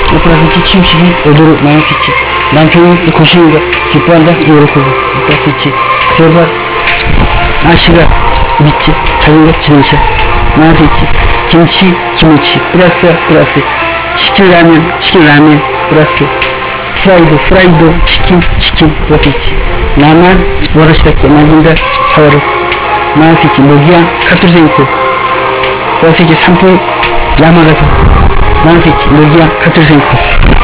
플러스 침식이 오도로 나눠있지. 남편이 고시이가 기뻐한다 이렇게 플러스 제발 아씨가 믿지 자전거 지능차 나한테 있지. 김치 플러스 치킨 라면 플러스 프라이드 치킨 플러스 있지. 나만 워러시답게 만든다 하와로 나한테 있지. 모기야 카투르센코 플러스 있지. 산불 야마가토 나한테 있지. 모기야 카투르센코